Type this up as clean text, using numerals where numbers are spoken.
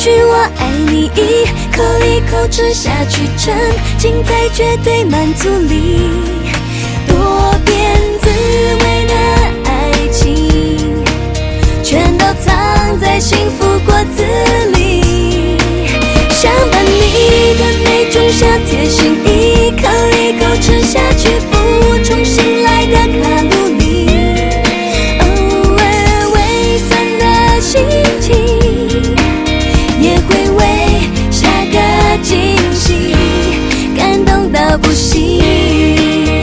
句我爱你一口一口吃下去，沉浸在绝对满足里，多变滋味的爱情全都藏在幸福果子里，想把你的每种小贴心一口一口吃下去，补充醒来的卡路里，偶尔胃酸的心